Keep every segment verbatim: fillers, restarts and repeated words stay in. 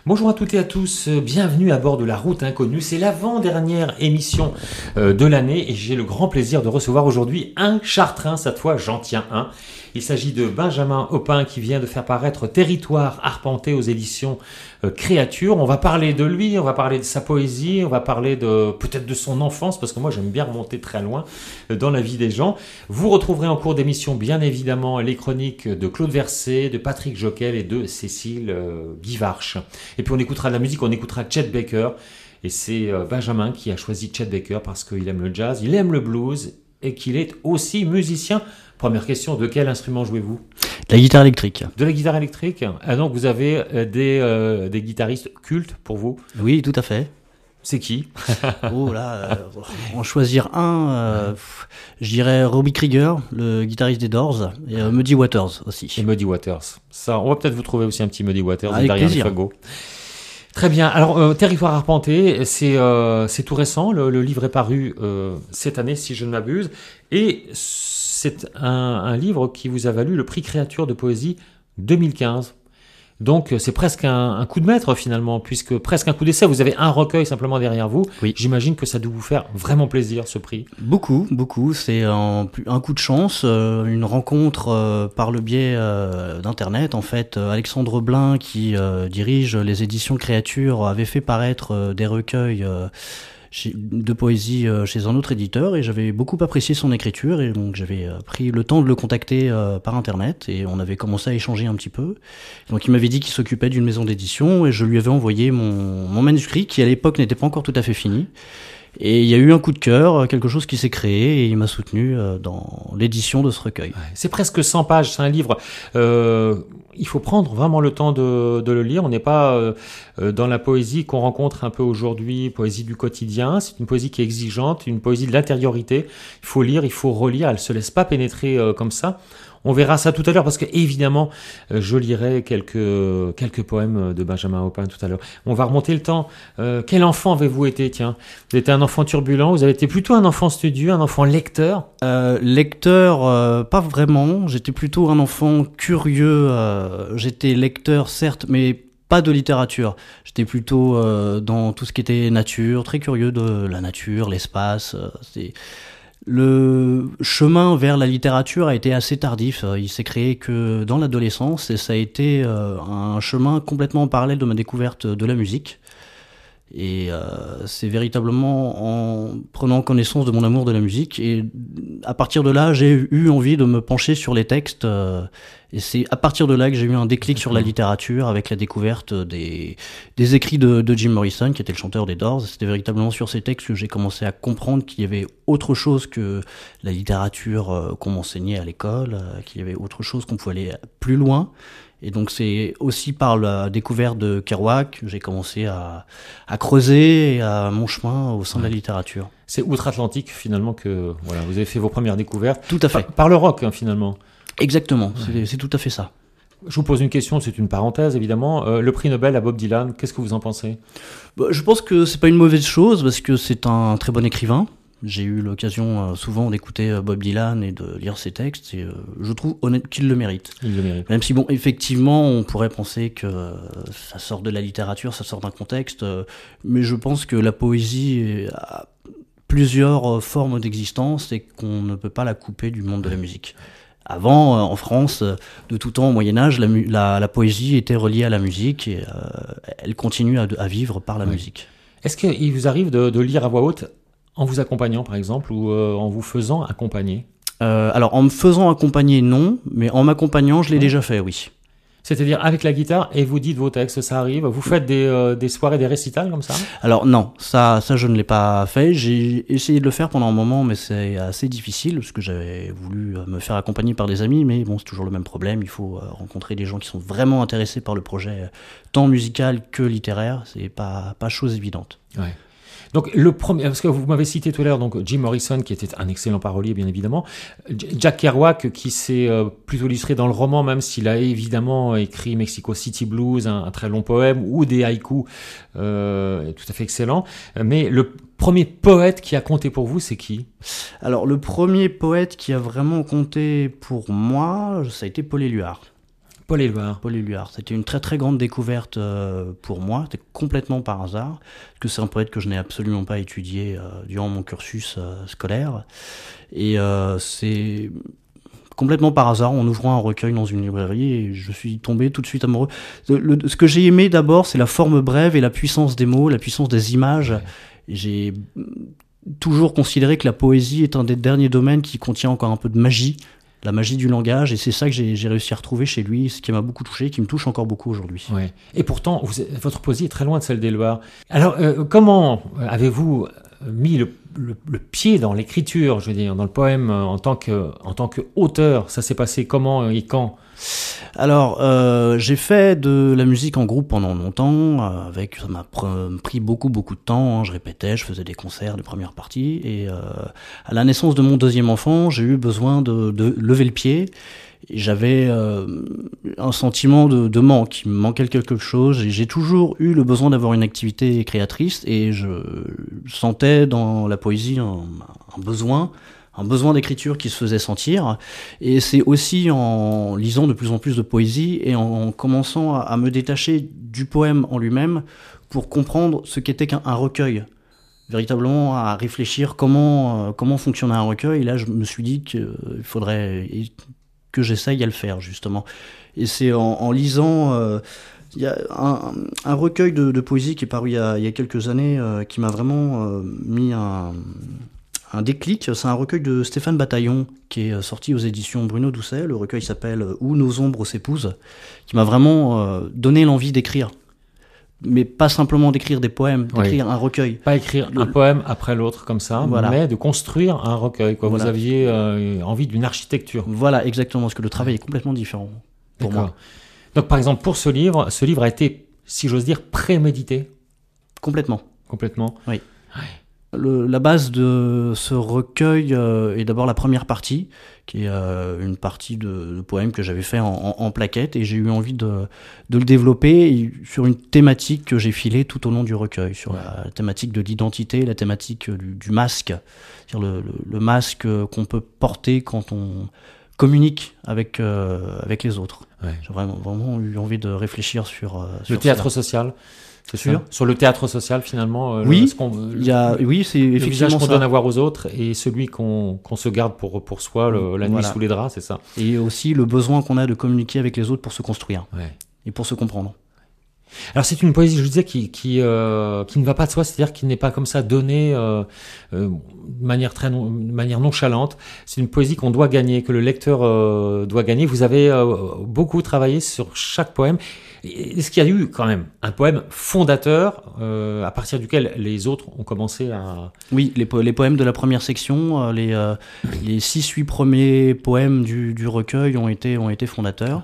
Bonjour à toutes et à tous, bienvenue à bord de la route inconnue. C'est l'avant-dernière émission euh, de l'année et j'ai le grand plaisir de recevoir aujourd'hui un Chartrain, cette fois j'en tiens un. Il s'agit de Benjamin Opin qui vient de faire paraître Territoire arpenté aux éditions euh, Créature. On va parler de lui, on va parler de sa poésie, on va parler de peut-être de son enfance parce que moi j'aime bien remonter très loin euh, dans la vie des gens. Vous retrouverez en cours d'émission bien évidemment les chroniques de Claude Verset, de Patrick Joquel et de Cécile euh, Guivarch. Et puis on écoutera de la musique, on écoutera Chet Baker. Et c'est euh, Benjamin qui a choisi Chet Baker parce qu'il aime le jazz, il aime le blues et qu'il est aussi musicien. Première question, de quel instrument jouez-vous ? De la guitare électrique. De la guitare électrique ? Ah donc vous avez euh, des, euh, des guitaristes cultes pour vous ? Oui, tout à fait. C'est qui ? Oh là, euh, en choisir un, euh, pff, je dirais Robbie Krieger, le guitariste des Doors, et euh, Muddy Waters aussi. Et Muddy Waters. Ça, on va peut-être vous trouver aussi un petit Muddy Waters Avec derrière plaisir. les fagots. Très bien. Alors, euh, Territoire arpenté, c'est, euh, c'est tout récent. Le, le livre est paru euh, cette année, si je ne m'abuse. Et c'est un, un livre qui vous a valu le prix Créature de poésie deux mille quinze. Donc, c'est presque un, un coup de maître, finalement, puisque presque un coup d'essai. Vous avez un recueil simplement derrière vous. Oui. J'imagine que ça doit vous faire vraiment plaisir, ce prix. Beaucoup, beaucoup. C'est un, un coup de chance, euh, une rencontre euh, par le biais euh, d'Internet. En fait, euh, Alexandre Blin, qui euh, dirige les éditions Créature, avait fait paraître euh, des recueils euh, chez, de poésie euh, chez un autre éditeur, et j'avais beaucoup apprécié son écriture, et donc j'avais euh, pris le temps de le contacter euh, par Internet, et on avait commencé à échanger un petit peu. Donc il m'avait dit qu'il s'occupait d'une maison d'édition, et je lui avais envoyé mon, mon manuscrit, qui à l'époque n'était pas encore tout à fait fini. Et il y a eu un coup de cœur, quelque chose qui s'est créé, et il m'a soutenu dans l'édition de ce recueil. C'est presque cent pages, c'est un livre. Euh, il faut prendre vraiment le temps de, de le lire. On n'est pas euh, dans la poésie qu'on rencontre un peu aujourd'hui, poésie du quotidien. C'est une poésie qui est exigeante, une poésie de l'intériorité. Il faut lire, il faut relire. Elle ne se laisse pas pénétrer euh, comme ça. On verra ça tout à l'heure parce que évidemment, euh, je lirai quelques quelques poèmes de Benjamin Opin tout à l'heure. On va remonter le temps. Euh, quel enfant avez-vous été ? Tiens, vous étiez un enfant turbulent. Vous avez été plutôt un enfant studieux, un enfant lecteur. Euh, lecteur, euh, pas vraiment. J'étais plutôt un enfant curieux. Euh, j'étais lecteur, certes, mais pas de littérature. J'étais plutôt euh, dans tout ce qui était nature, très curieux de la nature, l'espace. Euh, c'est... Le chemin vers la littérature a été assez tardif. Il s'est créé que dans l'adolescence, et ça a été euh, un chemin complètement parallèle de ma découverte de la musique. Et euh, c'est véritablement en prenant connaissance de mon amour de la musique, et à partir de là, j'ai eu envie de me pencher sur les textes, euh, et c'est à partir de là que j'ai eu un déclic sur la littérature avec la découverte des, des écrits de, de Jim Morrison, qui était le chanteur des Doors. C'était véritablement sur ces textes que j'ai commencé à comprendre qu'il y avait autre chose que la littérature euh, qu'on m'enseignait à l'école, euh, qu'il y avait autre chose, qu'on pouvait aller plus loin. Et donc c'est aussi par la découverte de Kerouac que j'ai commencé à, à creuser et à mon chemin au sein ouais. de la littérature. C'est outre-Atlantique finalement que voilà, vous avez fait vos premières découvertes. Tout à fait. Par, par le rock hein, finalement. Exactement, ouais. c'est, c'est tout à fait ça. Je vous pose une question, c'est une parenthèse évidemment. Euh, le prix Nobel à Bob Dylan, qu'est-ce que vous en pensez ? Bah, je pense que c'est pas une mauvaise chose parce que c'est un très bon écrivain. J'ai eu l'occasion euh, souvent d'écouter euh, Bob Dylan et de lire ses textes, et euh, je trouve honnête qu'il le mérite. Il le mérite. Même si, bon, effectivement, on pourrait penser que euh, ça sort de la littérature, ça sort d'un contexte, euh, mais je pense que la poésie a plusieurs euh, formes d'existence et qu'on ne peut pas la couper du monde de la musique. Avant, euh, en France, euh, de tout temps, au Moyen-Âge, la, mu- la, la poésie était reliée à la musique, et euh, elle continue à, à vivre par la oui. musique. Est-ce qu'il vous arrive de, de lire à voix haute en vous accompagnant, par exemple, ou euh, en vous faisant accompagner ? euh, Alors, en me faisant accompagner, non, mais en m'accompagnant, je l'ai ouais. déjà fait, oui. C'est-à-dire avec la guitare, et vous dites vos textes, ça arrive ? Vous faites des, euh, des soirées, des récitals comme ça ? Alors non, ça, ça je ne l'ai pas fait. J'ai essayé de le faire pendant un moment, mais c'est assez difficile, parce que j'avais voulu me faire accompagner par des amis, mais bon, c'est toujours le même problème. Il faut rencontrer des gens qui sont vraiment intéressés par le projet, tant musical que littéraire. C'est pas, pas chose évidente. Ouais. Donc le premier, parce que vous m'avez cité tout à l'heure donc Jim Morrison qui était un excellent parolier bien évidemment, Jack Kerouac qui s'est euh, plutôt illustré dans le roman même s'il a évidemment écrit Mexico City Blues, un, un très long poème ou des haïkus euh, tout à fait excellents. Mais le premier poète qui a compté pour vous, c'est qui ? Alors le premier poète qui a vraiment compté pour moi, ça a été Paul Éluard. Paul Éluard. Paul Éluard. C'était une très très grande découverte euh, pour moi. C'était complètement par hasard, parce que c'est un poète que je n'ai absolument pas étudié euh, durant mon cursus euh, scolaire. Et euh, c'est complètement par hasard, en ouvrant un recueil dans une librairie, et je suis tombé tout de suite amoureux. Le, le, ce que j'ai aimé d'abord, c'est la forme brève et la puissance des mots, la puissance des images. Ouais. J'ai toujours considéré que la poésie est un des derniers domaines qui contient encore un peu de magie, la magie du langage, et c'est ça que j'ai, j'ai réussi à retrouver chez lui, ce qui m'a beaucoup touché, qui me touche encore beaucoup aujourd'hui. Ouais. Et pourtant, vous, votre poésie est très loin de celle d'Éluard. Alors, euh, comment avez-vous mis le, le, le pied dans l'écriture, je veux dire, dans le poème en tant que, en tant qu'auteur? Ça s'est passé comment et quand? Alors, euh, j'ai fait de la musique en groupe pendant longtemps, euh, avec, ça m'a pr- pris beaucoup, beaucoup de temps, hein, je répétais, je faisais des concerts, des premières parties, et euh, à la naissance de mon deuxième enfant, j'ai eu besoin de, de lever le pied, et j'avais euh, un sentiment de, de manque, il me manquait quelque chose, et j'ai toujours eu le besoin d'avoir une activité créatrice, et je sentais dans la poésie un, un besoin, un besoin d'écriture qui se faisait sentir, et c'est aussi en lisant de plus en plus de poésie et en commençant à, à me détacher du poème en lui-même pour comprendre ce qu'était qu'un un recueil, véritablement à réfléchir comment, euh, comment fonctionnait un recueil, et là je me suis dit qu'il euh, faudrait que j'essaye à le faire justement, et c'est en, en lisant... Euh, Il y a un, un recueil de, de poésie qui est paru il y a, il y a quelques années euh, qui m'a vraiment euh, mis un... Un déclic, c'est un recueil de Stéphane Bataillon qui est sorti aux éditions Bruno Doucet. Le recueil s'appelle « Où nos ombres s'épousent », qui m'a vraiment euh, donné l'envie d'écrire. Mais pas simplement d'écrire des poèmes, d'écrire oui. un recueil. Pas écrire le... un poème après l'autre comme ça, voilà. mais de construire un recueil. Quoi. Voilà. Vous aviez euh, envie d'une architecture. Voilà, exactement, parce que le travail est complètement différent pour D'accord. moi. Donc par exemple, pour ce livre, ce livre a été, si j'ose dire, prémédité. Complètement. Complètement. Oui. Ouais. Le, la base de ce recueil euh, est d'abord la première partie, qui est euh, une partie de, de poèmes que j'avais fait en, en, en plaquette, et j'ai eu envie de, de le développer sur une thématique que j'ai filée tout au long du recueil, sur la, la thématique de l'identité, la thématique du, du masque, c'est-à-dire le, le, le masque qu'on peut porter quand on communique avec, euh, avec les autres. Ouais. J'ai vraiment, vraiment eu envie de réfléchir sur, euh, sur le théâtre cela. social. C'est sûr. Sur le théâtre social, finalement. Euh, oui, le, ce qu'on, il y a, oui, c'est le effectivement visage qu'on ça. donne à voir aux autres et celui qu'on, qu'on se garde pour, pour soi le, la nuit voilà. sous les draps, c'est ça. Et aussi le besoin qu'on a de communiquer avec les autres pour se construire ouais. et pour se comprendre. Alors c'est une poésie, je disais, qui, qui, euh, qui ne va pas de soi, c'est-à-dire qui n'est pas comme ça donnée euh, euh, de manière très non, de manière nonchalante. C'est une poésie qu'on doit gagner, que le lecteur euh, doit gagner. Vous avez euh, beaucoup travaillé sur chaque poème. Est-ce qu'il y a eu quand même un poème fondateur euh, à partir duquel les autres ont commencé à... Oui, les, po- les poèmes de la première section, euh, les, euh, les six, huit premiers poèmes du, du recueil ont été, ont été fondateurs.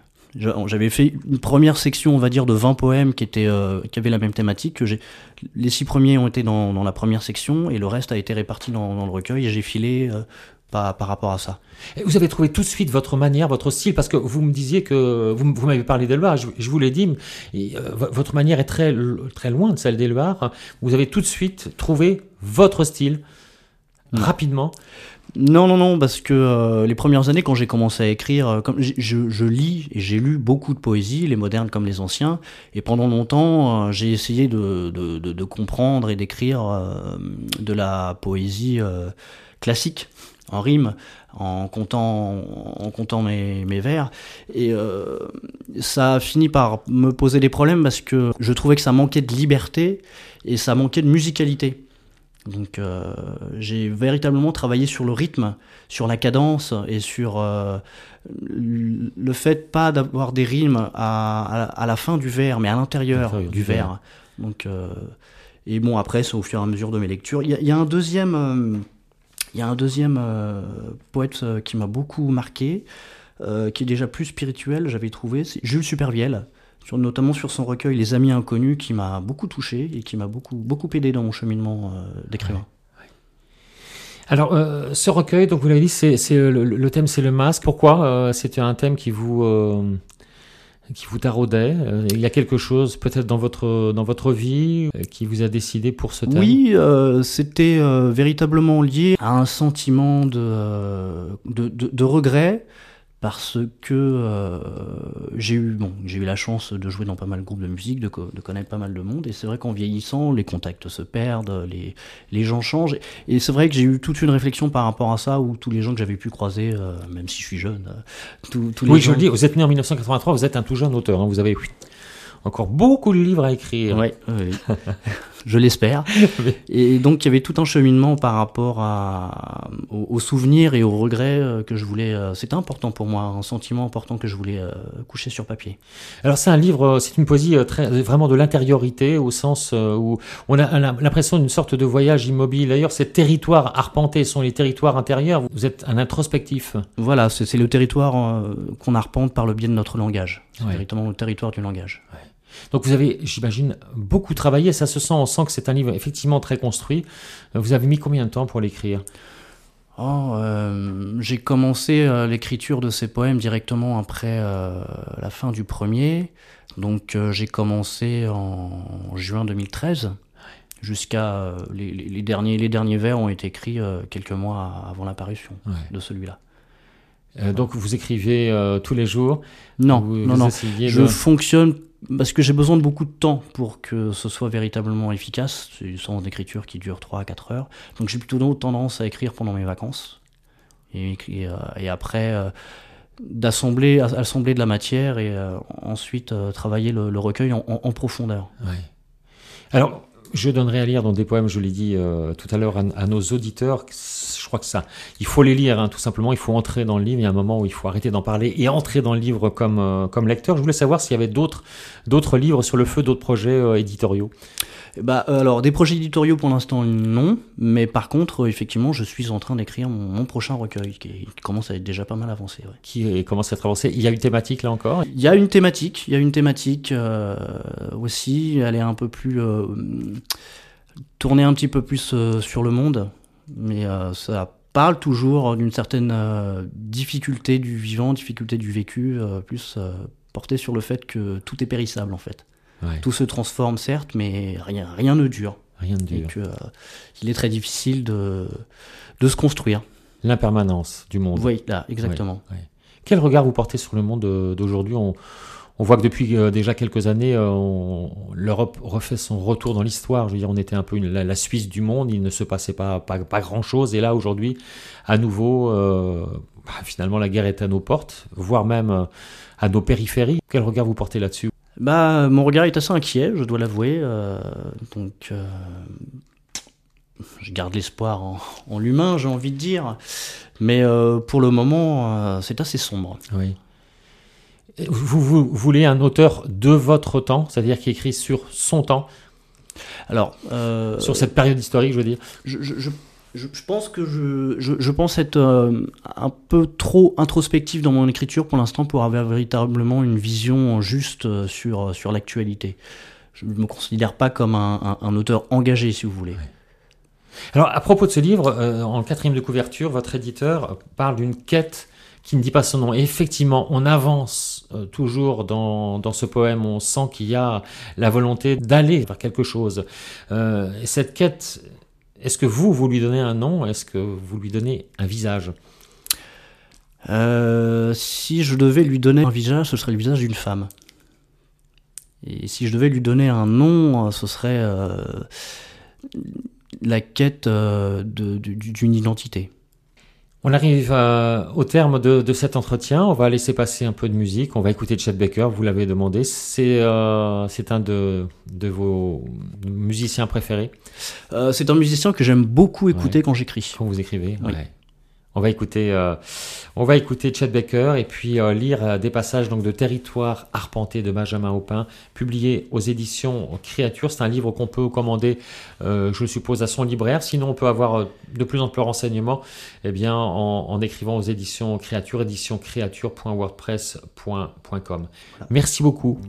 J'avais fait une première section, on va dire, de vingt poèmes qui, étaient, euh, qui avaient la même thématique. Que j'ai... Les six premiers ont été dans, dans la première section et le reste a été réparti dans, dans le recueil, et j'ai filé euh, par, par rapport à ça. Et vous avez trouvé tout de suite votre manière, votre style, parce que vous me disiez que... Vous, vous m'avez parlé d'Éluard, je, je vous l'ai dit, et, euh, votre manière est très, très loin de celle d'Éluard. Vous avez tout de suite trouvé votre style, mmh. rapidement. Non, non, non, parce que euh, les premières années, quand j'ai commencé à écrire, euh, comme je, je lis et j'ai lu beaucoup de poésie, les modernes comme les anciens, et pendant longtemps, euh, j'ai essayé de, de, de, de comprendre et d'écrire euh, de la poésie euh, classique, en rime, en comptant, en comptant mes, mes vers, et euh, ça a fini par me poser des problèmes parce que je trouvais que ça manquait de liberté et ça manquait de musicalité. Donc euh, j'ai véritablement travaillé sur le rythme, sur la cadence et sur euh, le fait pas d'avoir des rimes à, à, à la fin du vers, mais à l'intérieur du, du vers. vers. Donc euh, et bon, après c'est au fur et à mesure de mes lectures. Il y a, il y a un deuxième, euh, il y a un deuxième euh, poète qui m'a beaucoup marqué, euh, qui est déjà plus spirituel, j'avais trouvé, c'est Jules Supervielle. Notamment sur son recueil Les Amis Inconnus, qui m'a beaucoup touché et qui m'a beaucoup, beaucoup aidé dans mon cheminement euh, d'écrivain. Ouais, ouais. Alors, euh, ce recueil, donc vous l'avez dit, c'est, c'est le, le thème, c'est le masque. Pourquoi euh, c'était un thème qui vous, euh, qui vous taraudait? Il y a quelque chose peut-être dans votre, dans votre vie euh, qui vous a décidé pour ce thème? Oui, euh, c'était euh, véritablement lié à un sentiment de, euh, de, de, de regret, parce que euh, j'ai eu bon, j'ai eu la chance de jouer dans pas mal de groupes de musique, de, co- de connaître pas mal de monde, et c'est vrai qu'en vieillissant, les contacts se perdent, les, les gens changent, et c'est vrai que j'ai eu toute une réflexion par rapport à ça, où tous les gens que j'avais pu croiser, euh, même si je suis jeune, euh, tous, tous les Oui, gens... je le dis, vous êtes né en mille neuf cent quatre-vingt-trois, vous êtes un tout jeune auteur, hein, vous avez oui, encore beaucoup de livres à écrire. Ouais, oui, je l'espère. Et donc il y avait tout un cheminement par rapport à, aux, aux souvenirs et aux regrets euh, que je voulais. Euh, c'était important pour moi, un sentiment important que je voulais euh, coucher sur papier. Alors c'est un livre, euh, c'est une poésie euh, très, vraiment de l'intériorité, au sens euh, où on a l'impression d'une sorte de voyage immobile. D'ailleurs, ces territoires arpentés sont les territoires intérieurs. Vous êtes un introspectif. Voilà, c'est c'est le territoire euh, qu'on arpente par le biais de notre langage. C'est Ouais. véritablement le territoire du langage. Ouais. Donc vous avez, j'imagine, beaucoup travaillé, ça se sent, on sent que c'est un livre effectivement très construit. Vous avez mis combien de temps pour l'écrire? Oh, euh, j'ai commencé euh, l'écriture de ces poèmes directement après euh, la fin du premier. Donc euh, j'ai commencé en juin deux mille treize. Jusqu'à euh, les, les, les derniers les derniers vers ont été écrits euh, quelques mois avant l'apparition Ouais. de celui-là. Euh, donc vous écrivez euh, tous les jours? Non, vous, non, vous non. essayez Je de... fonctionne parce que j'ai besoin de beaucoup de temps pour que ce soit véritablement efficace. C'est une séance d'écriture qui dure trois à quatre heures. Donc j'ai plutôt tendance à écrire pendant mes vacances. Et, et, euh, et après, euh, d'assembler assembler de la matière et euh, ensuite euh, travailler le, le recueil en, en, en profondeur. Ouais. Alors, je donnerai à lire dans des poèmes, je l'ai dit euh, tout à l'heure, à, à nos auditeurs. Je crois que ça, il faut les lire, hein, tout simplement. Il faut entrer dans le livre. Il y a un moment où il faut arrêter d'en parler et entrer dans le livre comme, euh, comme lecteur. Je voulais savoir s'il y avait d'autres, d'autres livres sur le feu, d'autres projets euh, éditoriaux. Bah, euh, alors, des projets éditoriaux pour l'instant, non. Mais par contre, euh, effectivement, je suis en train d'écrire mon, mon prochain recueil qui, est- qui commence à être déjà pas mal avancé. Ouais. Qui est- commence à être avancé. Il y a une thématique là encore. Il y a une thématique, il y a une thématique euh, aussi. Elle est un peu plus euh, tournée un petit peu plus euh, sur le monde, mais euh, ça parle toujours d'une certaine euh, difficulté du vivant, difficulté du vécu, euh, plus euh, portée sur le fait que tout est périssable en fait. Ouais. Tout se transforme certes, mais rien, rien ne dure. Rien de Et dur. que, euh, il est très difficile de, de se construire. L'impermanence du monde. Oui, là, exactement. Ouais, ouais. Quel regard vous portez sur le monde euh, d'aujourd'hui? on, on voit que depuis euh, déjà quelques années, euh, on- l'Europe refait son retour dans l'histoire. Je veux dire, on était un peu une- la, la Suisse du monde. Il ne se passait pas, pas, pas grand-chose. Et là, aujourd'hui, à nouveau, euh, bah, finalement, la guerre est à nos portes, voire même euh, à nos périphéries. Quel regard vous portez là-dessus? Bah, mon regard est assez inquiet, je dois l'avouer. euh, donc, euh, je garde l'espoir en, en l'humain, j'ai envie de dire. Mais euh, pour le moment, euh, c'est assez sombre. Oui. Vous, vous, vous voulez un auteur de votre temps, c'est-à-dire qui écrit sur son temps, Alors, euh, sur cette période historique, je veux dire. je, je, je, je je pense que je, je, je pense être euh, un peu trop introspectif dans mon écriture pour l'instant pour avoir véritablement une vision juste euh, sur, sur l'actualité. Je ne me considère pas comme un, un, un auteur engagé, si vous voulez. Alors, à propos de ce livre, euh, en quatrième de couverture, votre éditeur parle d'une quête qui ne dit pas son nom. Et effectivement, on avance euh, toujours dans, dans ce poème, on sent qu'il y a la volonté d'aller vers quelque chose. Euh, et cette quête, est-ce que vous, vous lui donnez un nom? Est-ce que vous lui donnez un visage? Euh, si je devais lui donner un visage, ce serait le visage d'une femme. Et si je devais lui donner un nom, ce serait euh, la quête euh, de, de- d'une identité. On arrive euh, au terme de, de cet entretien. On va laisser passer un peu de musique. On va écouter Chet Baker. Vous l'avez demandé. C'est euh, c'est un de, de vos musiciens préférés Euh, c'est un musicien que j'aime beaucoup écouter Ouais. quand j'écris. quand vous écrivez. Oui. Ouais. On va écouter, euh, on va écouter Chet Baker et puis euh, lire euh, des passages donc de Territoire arpenté de Benjamin Aupin, publié aux éditions Créature. C'est un livre qu'on peut commander, euh, je suppose, à son libraire. Sinon, on peut avoir euh, de plus amples renseignements, eh bien, en, en écrivant aux éditions Créature, édition créature point wordpress point com. Voilà. Merci beaucoup.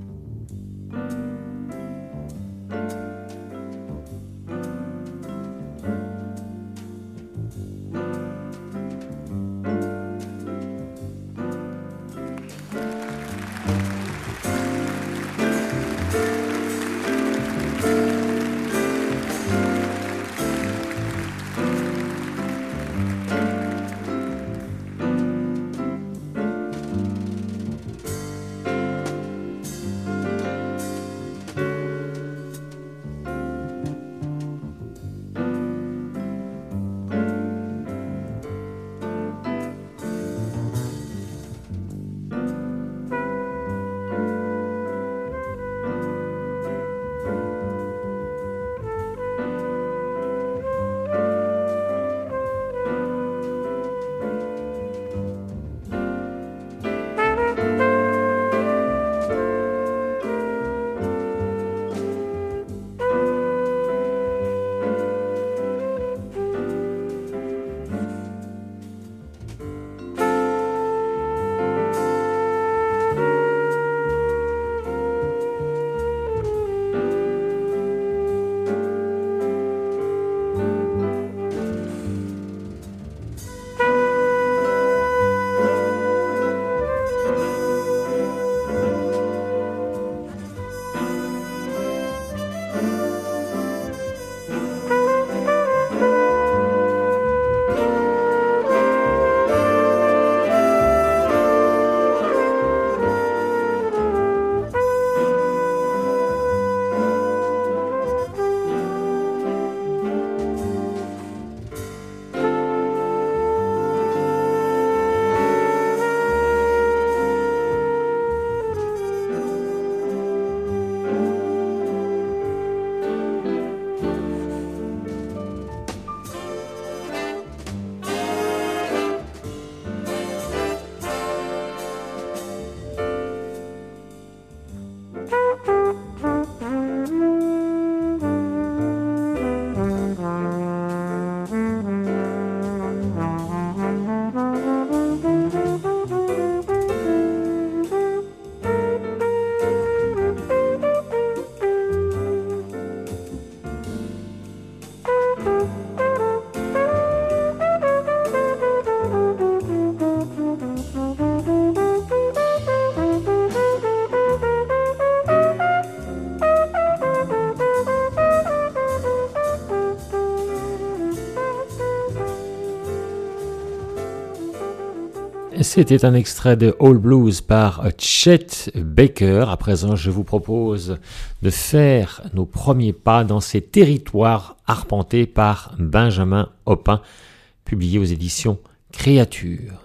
C'était un extrait de All Blues par Chet Baker. À présent, je vous propose de faire nos premiers pas dans ces territoires arpentés par Benjamin Opin, publié aux éditions Créature.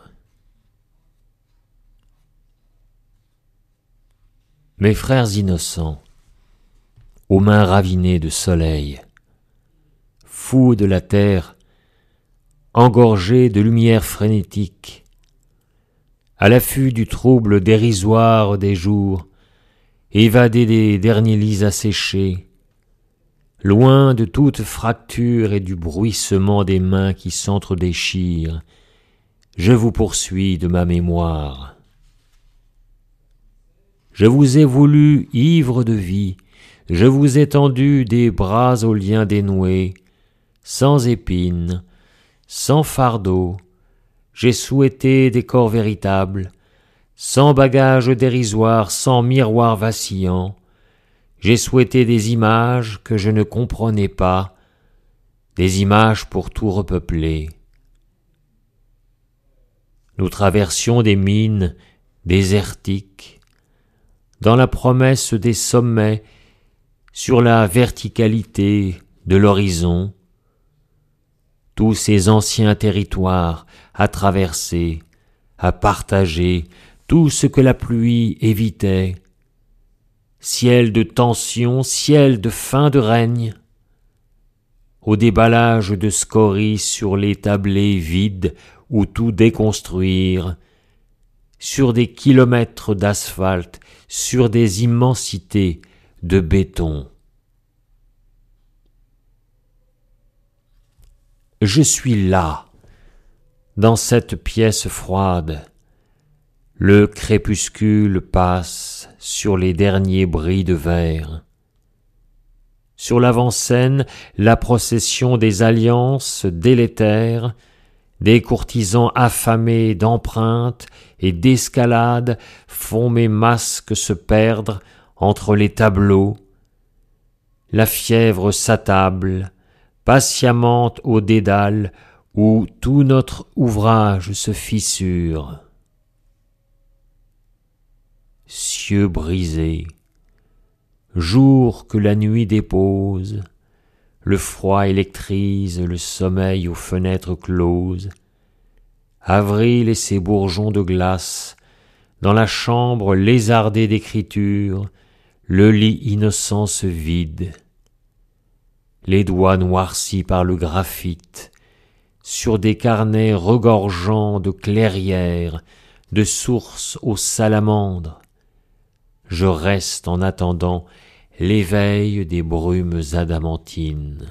Mes frères innocents, aux mains ravinées de soleil, fous de la terre, engorgés de lumière frénétique, à l'affût du trouble dérisoire des jours, évadés des derniers lits asséchés, loin de toute fracture et du bruissement des mains qui s'entre-déchirent, je vous poursuis de ma mémoire. Je vous ai voulu ivre de vie, je vous ai tendu des bras aux liens dénoués, sans épines, sans fardeau, j'ai souhaité des corps véritables, sans bagages dérisoires, sans miroirs vacillants. J'ai souhaité des images que je ne comprenais pas, des images pour tout repeupler. Nous traversions des mines désertiques, dans la promesse des sommets, sur la verticalité de l'horizon, tous ces anciens territoires à traverser, à partager, tout ce que la pluie évitait, ciel de tension, ciel de fin de règne, au déballage de scories sur les tablés vides où tout déconstruire, sur des kilomètres d'asphalte, sur des immensités de béton. Je suis là, dans cette pièce froide. Le crépuscule passe sur les derniers bris de verre. Sur l'avant-scène, la procession des alliances délétères, des courtisans affamés d'empreintes et d'escalades font mes masques se perdre entre les tableaux. La fièvre s'attable, patiemment au dédale où tout notre ouvrage se fissure. Cieux brisés, jour que la nuit dépose, le froid électrise le sommeil aux fenêtres closes. Avril et ses bourgeons de glace, dans la chambre lézardée d'écriture, le lit innocent se vide. Les doigts noircis par le graphite, sur des carnets regorgeants de clairières, de sources aux salamandres, je reste en attendant l'éveil des brumes adamantines.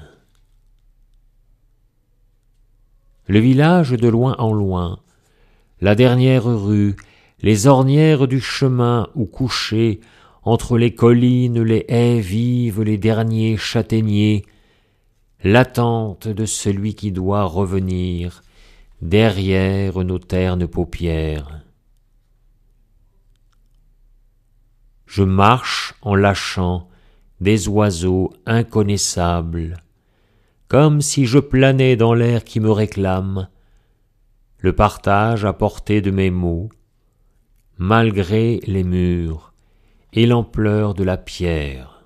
Le village de loin en loin, la dernière rue, les ornières du chemin où couchés, entre les collines, les haies vives, les derniers châtaigniers, l'attente de celui qui doit revenir derrière nos ternes paupières. Je marche en lâchant des oiseaux inconnaissables, comme si je planais dans l'air qui me réclame le partage à portée de mes mots, malgré les murs et l'ampleur de la pierre.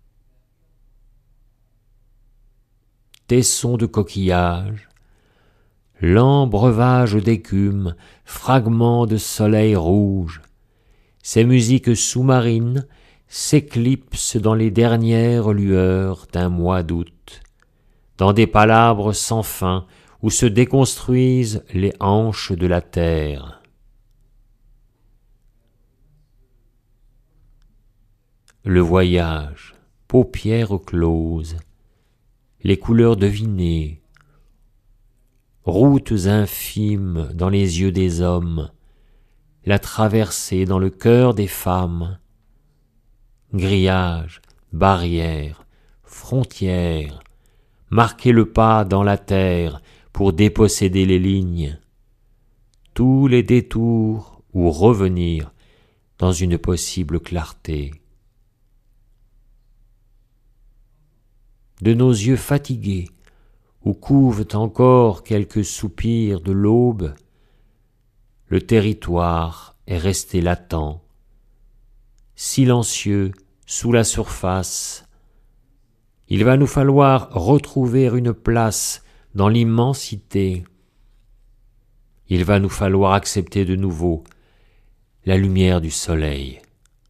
Tessons de coquillages, lents breuvages d'écume, fragments de soleil rouge, ces musiques sous-marines s'éclipsent dans les dernières lueurs d'un mois d'août, dans des palabres sans fin où se déconstruisent les hanches de la terre. Le voyage, paupières closes, les couleurs devinées, routes infimes dans les yeux des hommes, la traversée dans le cœur des femmes, grillages, barrières, frontières, marquer le pas dans la terre pour déposséder les lignes, tous les détours ou revenir dans une possible clarté. De nos yeux fatigués, où couvent encore quelques soupirs de l'aube, le territoire est resté latent, silencieux sous la surface. Il va nous falloir retrouver une place dans l'immensité. Il va nous falloir accepter de nouveau la lumière du soleil.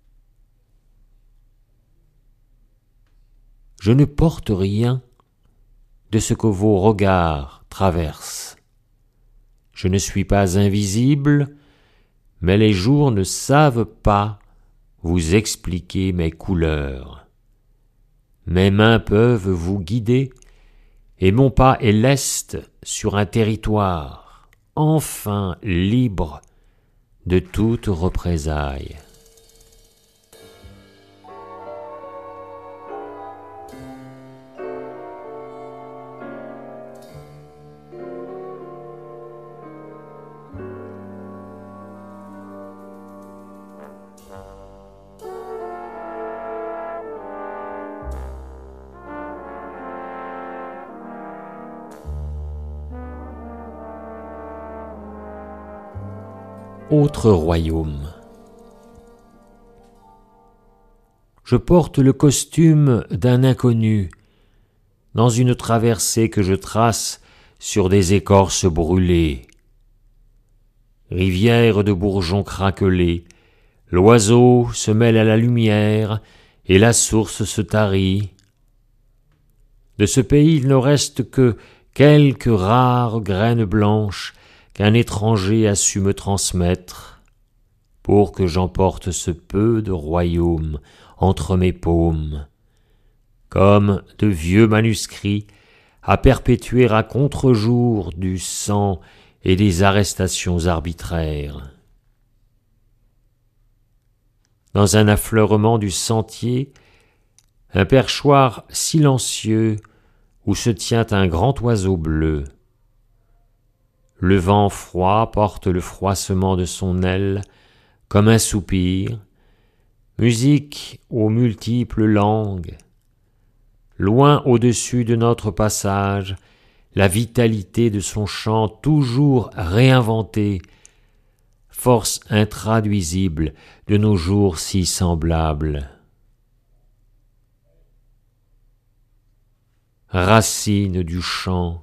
Je ne porte rien de ce que vos regards traversent. Je ne suis pas invisible, mais les jours ne savent pas vous expliquer mes couleurs. Mes mains peuvent vous guider, et mon pas est leste sur un territoire, enfin libre de toute représaille. Autre royaume. Je porte le costume d'un inconnu dans une traversée que je trace sur des écorces brûlées. Rivière de bourgeons craquelés, l'oiseau se mêle à la lumière et la source se tarit. De ce pays il ne reste que quelques rares graines blanches qu'un étranger a su me transmettre, pour que j'emporte ce peu de royaume entre mes paumes, comme de vieux manuscrits à perpétuer à contre-jour du sang et des arrestations arbitraires. Dans un affleurement du sentier, un perchoir silencieux où se tient un grand oiseau bleu. Le vent froid porte le froissement de son aile comme un soupir, musique aux multiples langues. Loin au-dessus de notre passage, la vitalité de son chant toujours réinventé, force intraduisible de nos jours si semblables. Racine du chant,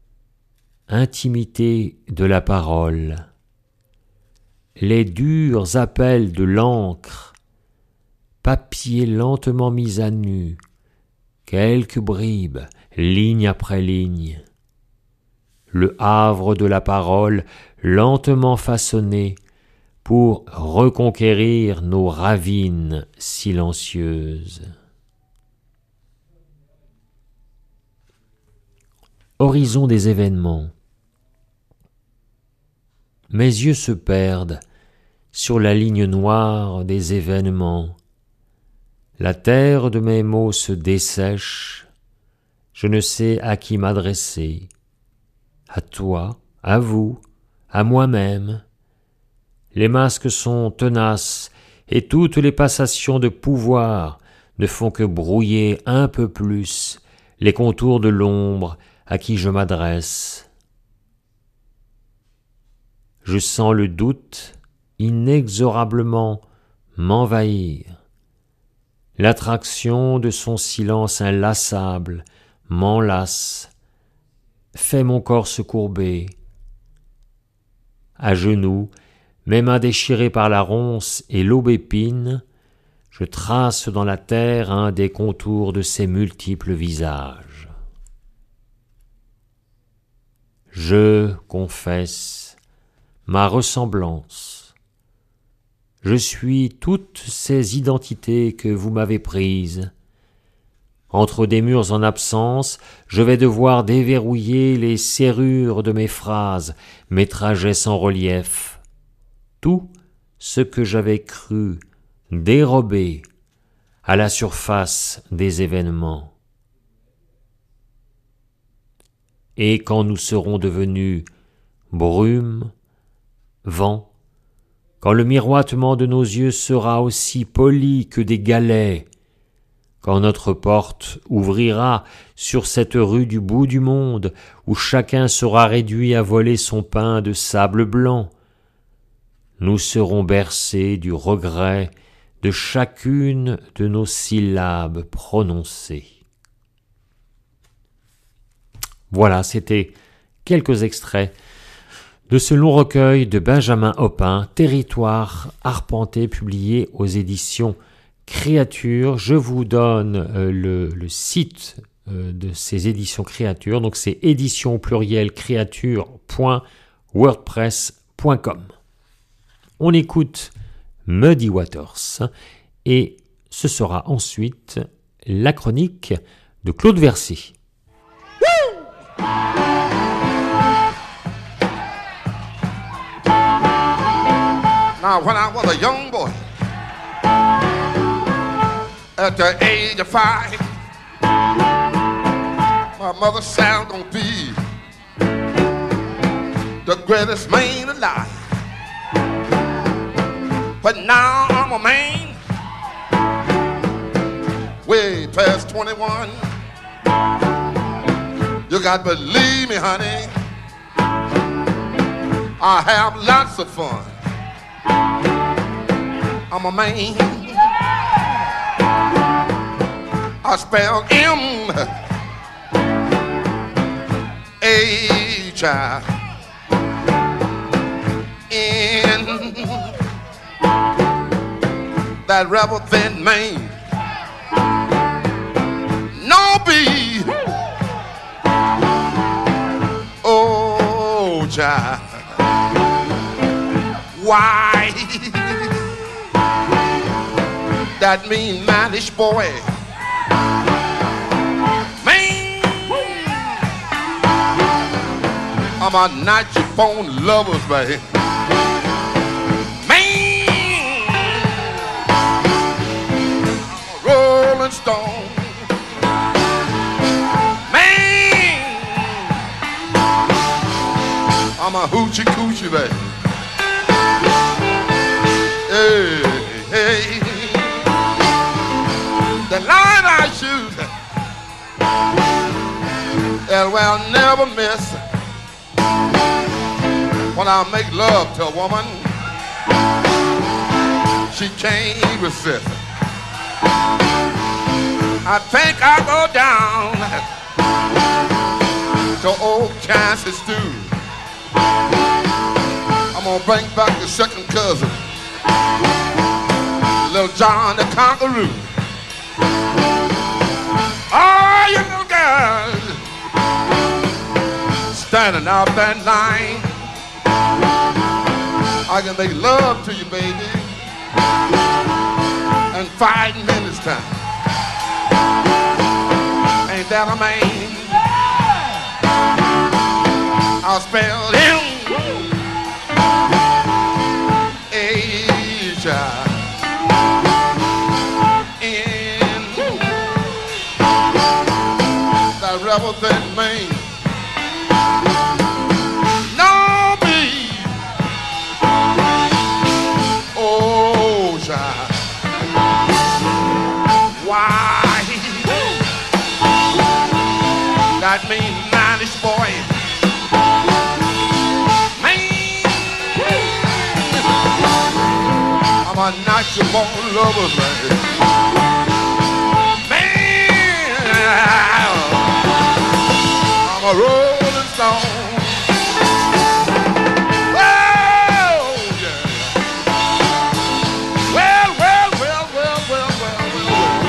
intimité de la parole, les durs appels de l'encre, papier lentement mis à nu, quelques bribes, ligne après ligne, le havre de la parole lentement façonné pour reconquérir nos ravines silencieuses. Horizon des événements. Mes yeux se perdent sur la ligne noire des événements. La terre de mes mots se dessèche. Je ne sais à qui m'adresser. À toi, à vous, à moi-même. Les masques sont tenaces et toutes les passations de pouvoir ne font que brouiller un peu plus les contours de l'ombre à qui je m'adresse. Je sens le doute inexorablement m'envahir. L'attraction de son silence inlassable m'enlace, fait mon corps se courber. À genoux, mes mains déchirées par la ronce et l'aubépine, je trace dans la terre un des contours de ses multiples visages. Je confesse ma ressemblance. Je suis toutes ces identités que vous m'avez prises. Entre des murs en absence, je vais devoir déverrouiller les serrures de mes phrases, mes trajets sans relief. Tout ce que j'avais cru dérober à la surface des événements. Et quand nous serons devenus brume, vent, quand le miroitement de nos yeux sera aussi poli que des galets, quand notre porte ouvrira sur cette rue du bout du monde où chacun sera réduit à voler son pain de sable blanc, nous serons bercés du regret de chacune de nos syllabes prononcées. Voilà, c'était quelques extraits de ce long recueil de Benjamin Opin, Territoire arpenté, publié aux éditions Créature. Je vous donne euh, le, le site euh, de ces éditions Créature, donc c'est édition au pluriel créature point wordpress point com. On écoute Muddy Waters et ce sera ensuite la chronique de Claude Verset. Now, when I was a young boy, at the age of five, my mother said I'm gonna be the greatest man alive. But now I'm a man, way past twenty-one. You got to believe me, honey, I have lots of fun. I'm a man. I spell M H I N. That rebel thin man. No B. Oh, child. Why? That mean manish boy. Man, I'm a natural born lover's man. Man, I'm a rolling stone. Man, I'm a hoochie coochie baby. Hey, hey. The line I choose, and will never miss. When I make love to a woman, she can't resist. I think I'll go down to old Kansas stew. I'm gonna bring back the second cousin, Little John the Conqueror. Oh, you little girls standing out that line, I can make love to you, baby, in five minutes time. Ain't that a man? I'll spell him Asia. Rebel than me. No be. Oh, child. Why? That mean manish boy. Man, I'm a natural born lover, man. A rolling stone. Oh, yeah. Well, well, well, well, well, well, well,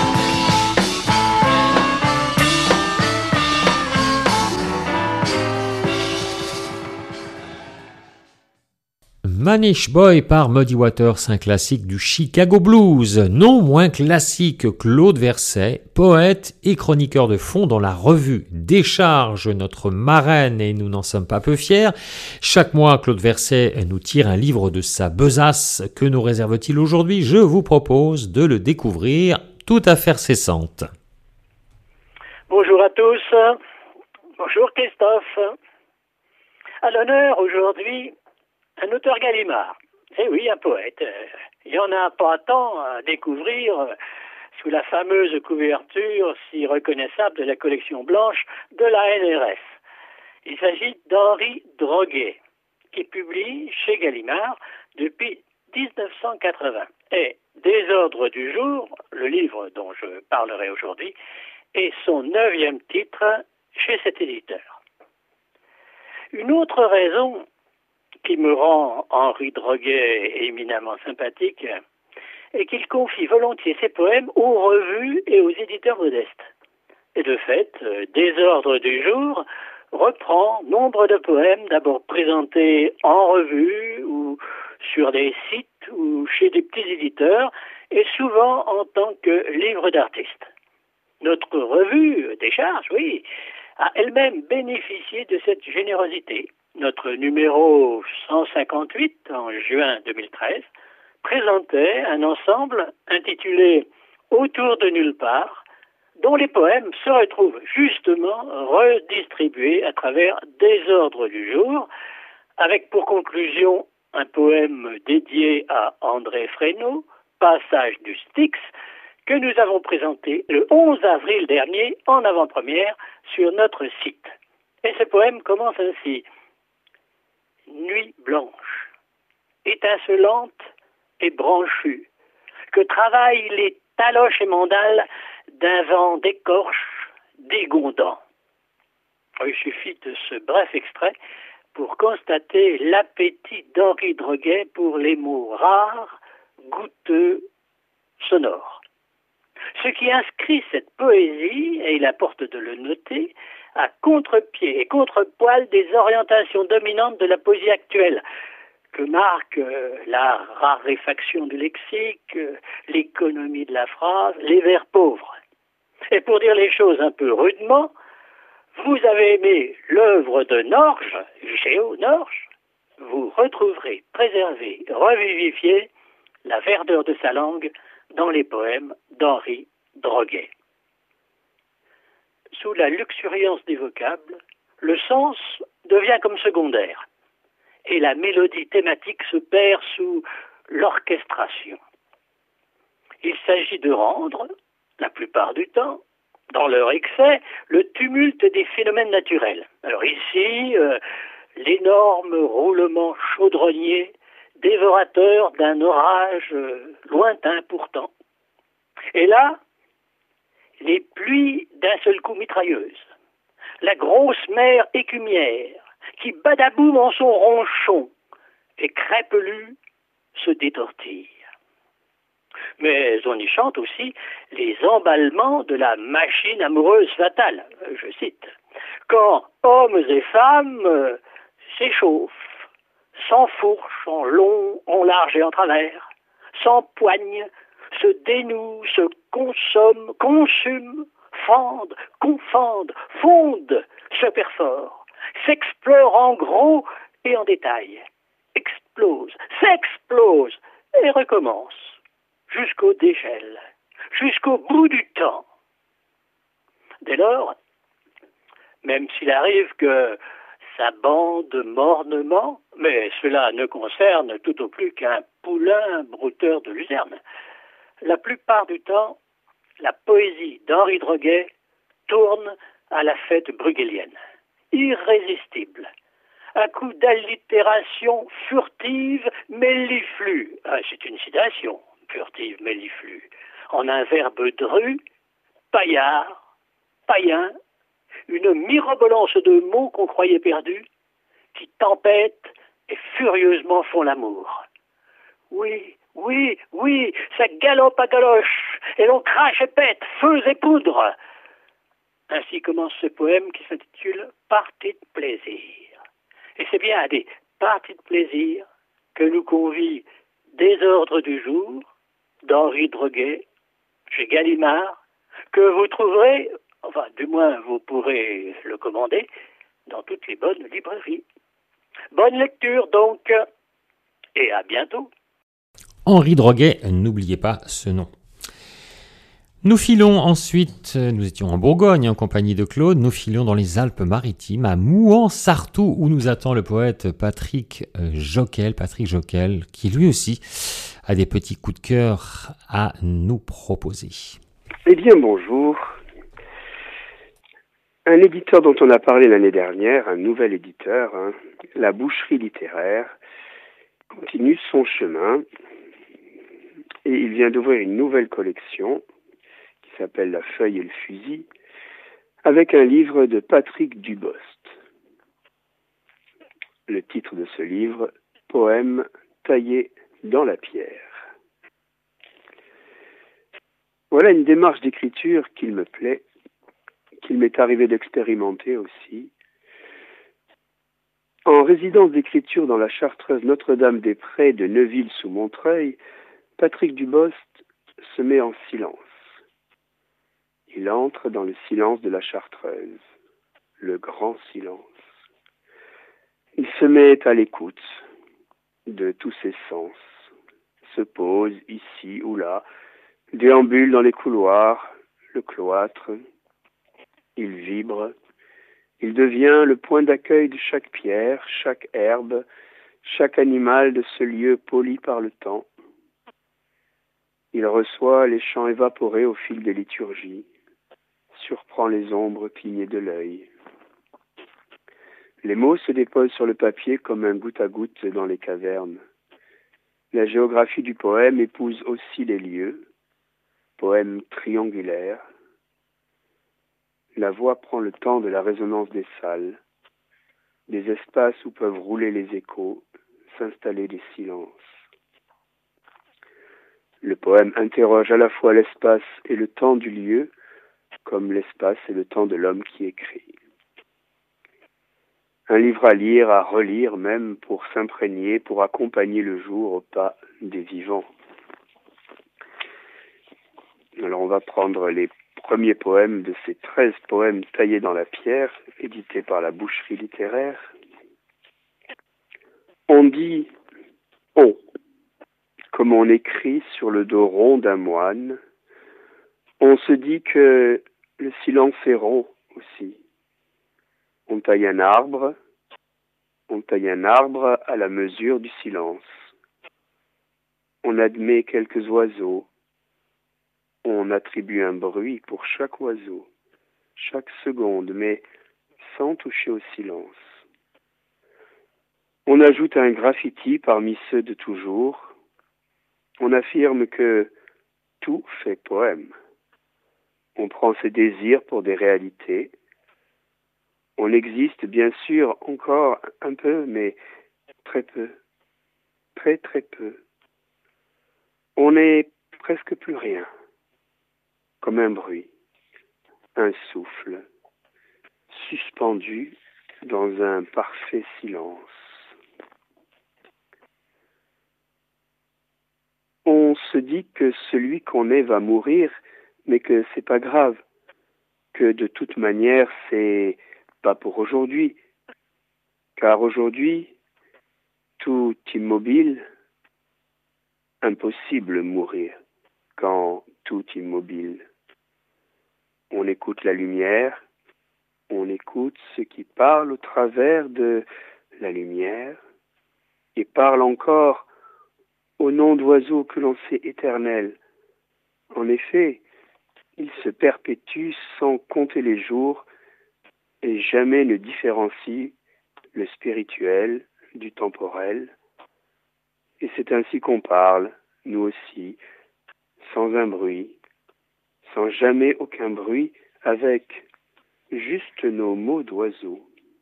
Manish Boy par Muddy Waters, un classique du Chicago Blues. Non moins classique, Claude Verset, poète et chroniqueur de fond dans la revue Décharge, notre marraine, et nous n'en sommes pas peu fiers. Chaque mois, Claude Verset nous tire un livre de sa besace. Que nous réserve-t-il aujourd'hui? Je vous propose de le découvrir tout à fait cessante. Bonjour à tous. Bonjour Christophe. À l'honneur aujourd'hui, un auteur Gallimard. Eh oui, un poète. Il y en a pas tant à découvrir sous la fameuse couverture si reconnaissable de la collection blanche de la N R S. Il s'agit d'Henri Droguet. qui publie chez Gallimard depuis dix-neuf cent quatre-vingts. Et Désordre du jour, le livre dont je parlerai aujourd'hui, est son neuvième titre chez cet éditeur. Une autre raison qui me rend Henri Droguet éminemment sympathique est qu'il confie volontiers ses poèmes aux revues et aux éditeurs modestes. Et de fait, Désordre du jour reprend nombre de poèmes d'abord présentés en revue ou sur des sites ou chez des petits éditeurs et souvent en tant que livre d'artiste. Notre revue Décharge, oui, a elle-même bénéficié de cette générosité. Notre numéro cent cinquante-huit, en juin deux mille treize, présentait un ensemble intitulé « Autour de nulle part », dont les poèmes se retrouvent justement redistribués à travers Désordre du jour, avec pour conclusion un poème dédié à André Fresneau, Passage du Styx, que nous avons présenté le onze avril dernier en avant-première sur notre site. Et ce poème commence ainsi. Nuit blanche, étincelante et branchue, que travaillent les taloches et mandales d'un vent d'écorche dégondant. Il suffit de ce bref extrait pour constater l'appétit d'Henri Droguet pour les mots rares, goûteux, sonores. Ce qui inscrit cette poésie, et il importe de le noter, à contre-pied et contre-poil des orientations dominantes de la poésie actuelle, que marque euh, la raréfaction du lexique, euh, l'économie de la phrase, les vers pauvres. Et pour dire les choses un peu rudement, vous avez aimé l'œuvre de Norge, Géo Norge, vous retrouverez préservé, revivifié la verdeur de sa langue dans les poèmes d'Henri Droguet. Sous la luxuriance des vocables, le sens devient comme secondaire et la mélodie thématique se perd sous l'orchestration. Il s'agit de rendre, la plupart du temps, dans leur excès, le tumulte des phénomènes naturels. Alors ici, euh, l'énorme roulement chaudronnier, dévorateur d'un orage euh, lointain pourtant. Et là, les pluies d'un seul coup mitrailleuses, la grosse mer écumière qui badaboum en son ronchon et crêpelu se détortille. Mais on y chante aussi les emballements de la machine amoureuse fatale, je cite. Quand hommes et femmes euh, s'échauffent, s'enfourchent en long, en large et en travers, s'empoignent, se dénouent, se consomment, consument, fendent, confondent, fondent, se perforent, s'explorent en gros et en détail, explosent, s'explosent et recommencent jusqu'au dégel, jusqu'au bout du temps. Dès lors, même s'il arrive que ça bande mornement, mais cela ne concerne tout au plus qu'un poulain brouteur de luzerne, la plupart du temps, la poésie d'Henri Droguet tourne à la fête bruegélienne, irrésistible, à coup d'allitération furtive melliflue. Ah, c'est une citation, furtive melliflue, en un verbe dru, paillard, païen, une mirobolance de mots qu'on croyait perdus, qui tempêtent et furieusement font l'amour. Oui, oui, oui, ça galope à galoche, et l'on crache et pète, feux et poudre. Ainsi commence ce poème qui s'intitule « Partie de plaisir ». Et c'est bien à des parties de plaisir que nous convie Désordre du jour d'Henri Droguet, chez Gallimard, que vous trouverez, enfin du moins vous pourrez le commander, dans toutes les bonnes librairies. Bonne lecture donc, et à bientôt. Henri Droguet, n'oubliez pas ce nom. Nous filons ensuite, nous étions en Bourgogne en compagnie de Claude, nous filons dans les Alpes-Maritimes, à Mouans-Sartoux, où nous attend le poète Patrick Joquel, Patrick Joquel, qui lui aussi a des petits coups de cœur à nous proposer. Eh bien, bonjour. Un éditeur dont on a parlé l'année dernière, un nouvel éditeur, hein, la Boucherie littéraire, continue son chemin et il vient d'ouvrir une nouvelle collection qui s'appelle La Feuille et le Fusil, avec un livre de Patrick Dubost. Le titre de ce livre, Poème taillé dans la pierre. Voilà une démarche d'écriture qu'il me plaît, qu'il m'est arrivé d'expérimenter aussi. En résidence d'écriture dans la chartreuse Notre-Dame-des-Prés de Neuville-sous-Montreuil, Patrick Dubost se met en silence. Il entre dans le silence de la chartreuse, le grand silence. Il se met à l'écoute de tous ses sens, se pose ici ou là, déambule dans les couloirs, le cloître. Il vibre, il devient le point d'accueil de chaque pierre, chaque herbe, chaque animal de ce lieu poli par le temps. Il reçoit les chants évaporés au fil des liturgies, surprend les ombres clignées de l'œil. Les mots se déposent sur le papier comme un goutte à goutte dans les cavernes. La géographie du poème épouse aussi les lieux, poème triangulaire. La voix prend le temps de la résonance des salles, des espaces où peuvent rouler les échos, s'installer des silences. Le poème interroge à la fois l'espace et le temps du lieu, comme l'espace et le temps de l'homme qui écrit. Un livre à lire, à relire même, pour s'imprégner, pour accompagner le jour au pas des vivants. Alors on va prendre les premiers poèmes de ces treize poèmes taillés dans la pierre, édités par la Boucherie littéraire. On dit « on », comme on écrit sur le dos rond d'un moine. On se dit que le silence est rond aussi. On taille un arbre, on taille un arbre à la mesure du silence. On admet quelques oiseaux. On attribue un bruit pour chaque oiseau, chaque seconde, mais sans toucher au silence. On ajoute un graffiti parmi ceux de toujours. On affirme que tout fait poème. On prend ses désirs pour des réalités. On existe bien sûr encore un peu, mais très peu, très très peu. On n'est presque plus rien, comme un bruit, un souffle, suspendu dans un parfait silence. On se dit que celui qu'on est va mourir, mais que c'est pas grave, que de toute manière c'est pas pour aujourd'hui, car aujourd'hui, tout immobile, impossible mourir quand tout immobile. On écoute la lumière, on écoute ce qui parle au travers de la lumière et parle encore au nom d'oiseaux que l'on sait éternels. En effet, il se perpétue sans compter les jours et jamais ne différencie le spirituel du temporel. Et c'est ainsi qu'on parle, nous aussi, sans un bruit, sans jamais aucun bruit, avec juste nos mots d'oiseaux.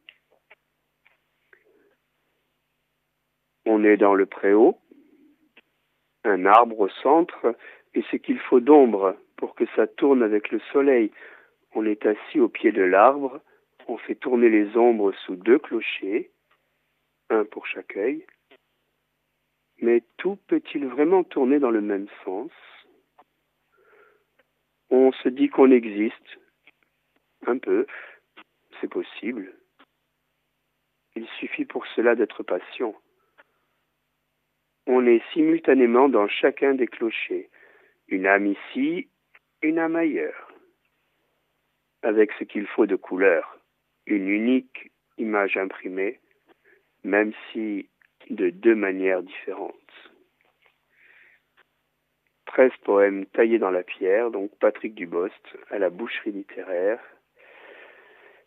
On est dans le préau, un arbre au centre, et ce qu'il faut d'ombre pour que ça tourne avec le soleil. On est assis au pied de l'arbre, on fait tourner les ombres sous deux clochers, un pour chaque œil. Mais tout peut-il vraiment tourner dans le même sens? On se dit qu'on existe, un peu, c'est possible. Il suffit pour cela d'être patient. On est simultanément dans chacun des clochers, une âme ici, une âme ailleurs, avec ce qu'il faut de couleur, une unique image imprimée, même si de deux manières différentes. Treize poèmes taillés dans la pierre, donc Patrick Dubost, à la Boucherie littéraire.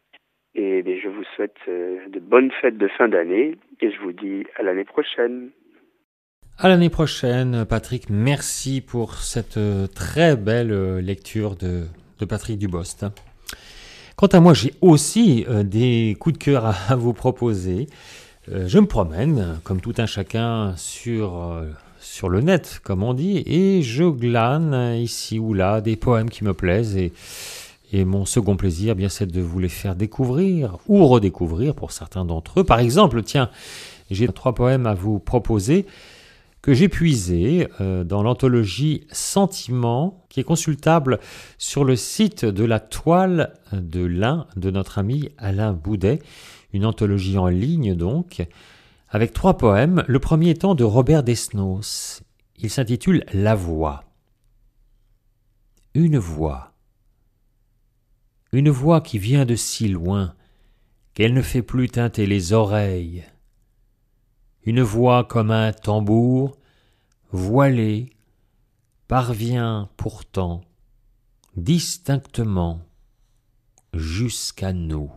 Et bien, je vous souhaite euh, de bonnes fêtes de fin d'année et je vous dis à l'année prochaine. À l'année prochaine, Patrick. Merci pour cette euh, très belle euh, lecture de, de Patrick Dubost. Quant à moi, j'ai aussi euh, des coups de cœur à, à vous proposer. Euh, je me promène, comme tout un chacun, sur, euh, sur le net, comme on dit, et je glane euh, ici ou là des poèmes qui me plaisent. Et, et mon second plaisir, bien, c'est de vous les faire découvrir ou redécouvrir pour certains d'entre eux. Par exemple, tiens, j'ai trois poèmes à vous proposer que j'ai puisé euh, dans l'anthologie Sentiments, qui est consultable sur le site de la Toile de l'Ain de notre ami Alain Boudet, une anthologie en ligne donc, avec trois poèmes, le premier étant de Robert Desnos. Il s'intitule « La voix ». Une voix. Une voix qui vient de si loin qu'elle ne fait plus tinter les oreilles. Une voix comme un tambour, voilée, parvient pourtant distinctement jusqu'à nous.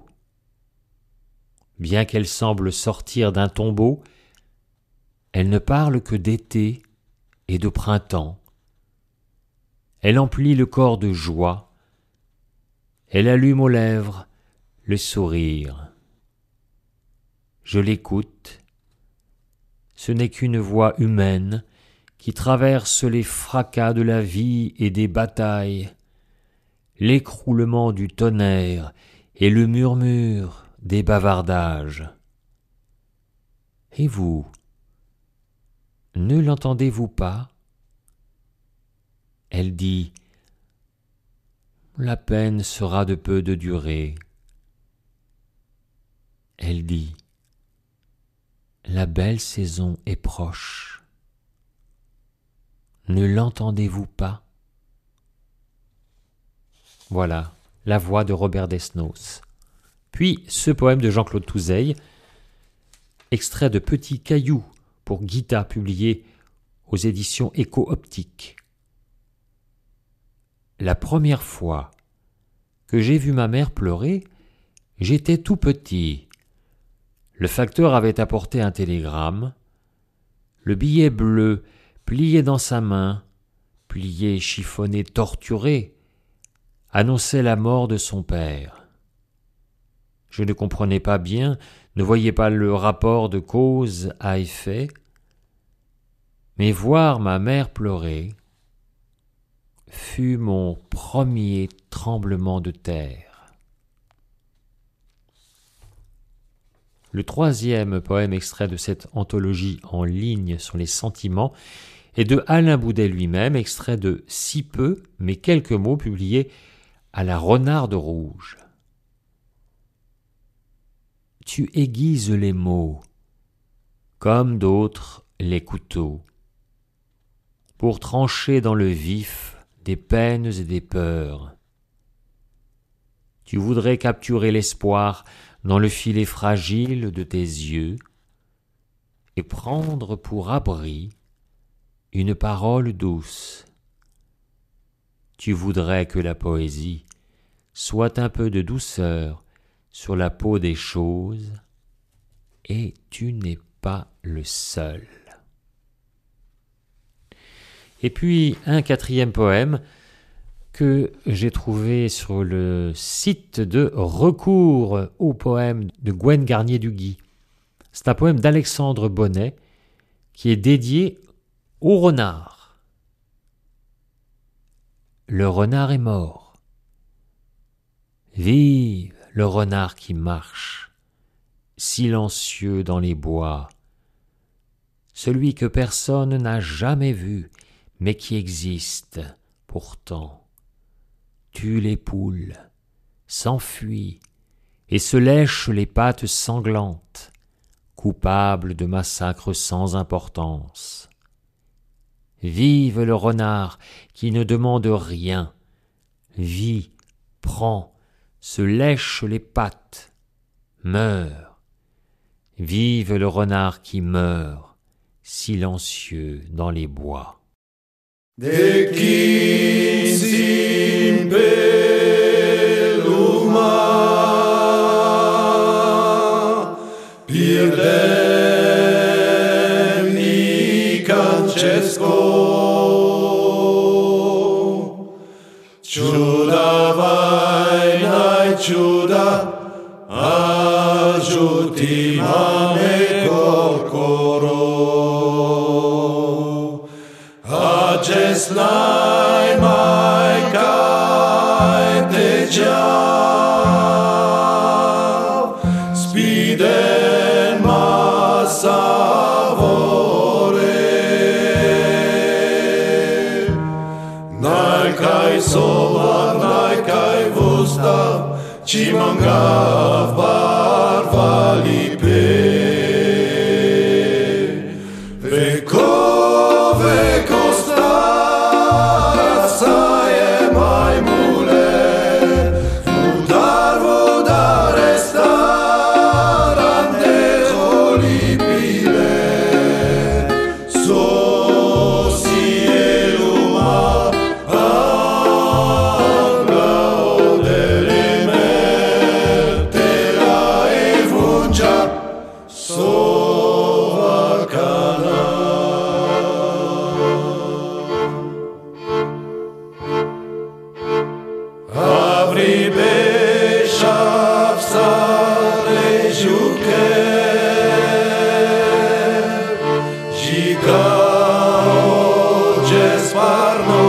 Bien qu'elle semble sortir d'un tombeau, elle ne parle que d'été et de printemps. Elle emplit le corps de joie, elle allume aux lèvres le sourire. Je l'écoute. Ce n'est qu'une voix humaine qui traverse les fracas de la vie et des batailles, l'écroulement du tonnerre et le murmure des bavardages. Et vous, ne l'entendez-vous pas ? Elle dit « La peine sera de peu de durée ». Elle dit « La belle saison est proche ». Ne l'entendez-vous pas ? Voilà, la voix de Robert Desnos. Puis ce poème de Jean-Claude Touzeille, extrait de Petits cailloux pour Guita, publié aux éditions Écho-Optique. La première fois que j'ai vu ma mère pleurer, j'étais tout petit. Le facteur avait apporté un télégramme. Le billet bleu, plié dans sa main, plié, chiffonné, torturé, annonçait la mort de son père. Je ne comprenais pas bien, ne voyais pas le rapport de cause à effet, mais voir ma mère pleurer fut mon premier tremblement de terre. Le troisième poème extrait de cette anthologie en ligne sur les sentiments est de Alain Boudet lui-même, extrait de Si peu, mais quelques mots publiés à la Renarde Rouge. Tu aiguises les mots, comme d'autres les couteaux, pour trancher dans le vif des peines et des peurs. Tu voudrais capturer l'espoir dans le filet fragile de tes yeux et prendre pour abri une parole douce. Tu voudrais que la poésie soit un peu de douceur sur la peau des choses, et tu n'es pas le seul. Et puis un quatrième poème que j'ai trouvé sur le site de Recours aux poèmes de Gwen Garnier-Duguy. C'est un poème d'Alexandre Bonnet qui est dédié au renard. Le renard est mort. Vive le renard qui marche, silencieux dans les bois, celui que personne n'a jamais vu, mais qui existe pourtant, tue les poules, s'enfuit et se lèche les pattes sanglantes, coupable de massacres sans importance. Vive le renard qui ne demande rien, vit, prend, se lèche les pattes, meurt. Vive le renard qui meurt, silencieux dans les bois. De qui simpeluma ciuda, ajuti-mă me corcoro. Acest n-ai mai cai te geau, spiden masa vore. N'ai cai sovar, n'ai cai vusta, ci mangav barvali pe. Veco, veco star, saie mai mule, vudar, vudar estar, ande holipile, so cieluma, angla odele merte la evungia, so vacana. Avri beșav sare juke, Jica oges parno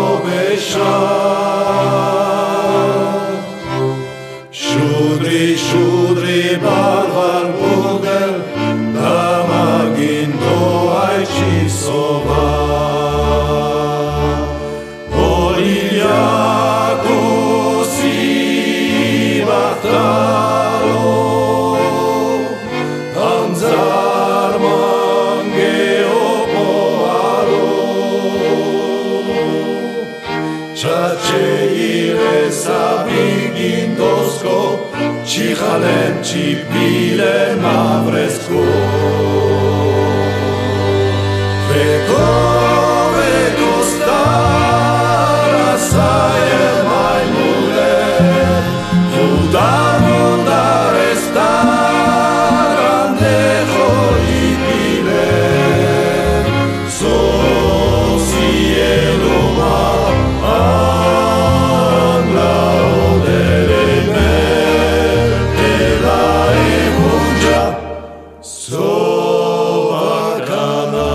beșav, Shudri, shudri barvar budel, Da magindo aici sova. Oliaco si battalo, Anzar mange opoalo, Ceace ire sabigindosko, Cichalem cipile mavresco. Veco, veco stara, saie mai mule, vudar, vudar estar, ande holipile, so cieluma, angla odele merte la evungia, so vacana.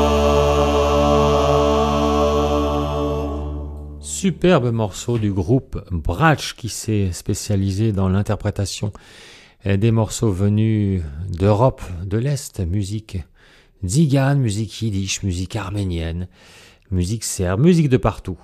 Superbe morceau du groupe Bratsch qui s'est spécialisé dans l'interprétation des morceaux venus d'Europe de l'Est, musique tzigane, musique yiddish, musique arménienne, musique serbe, musique de partout.